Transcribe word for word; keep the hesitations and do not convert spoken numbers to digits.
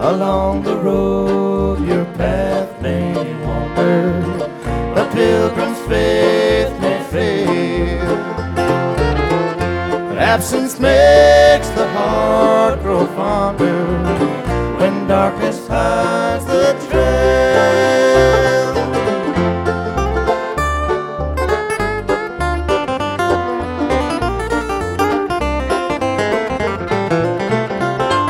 along the road your path may wander, a pilgrim's faith may fail, but absence may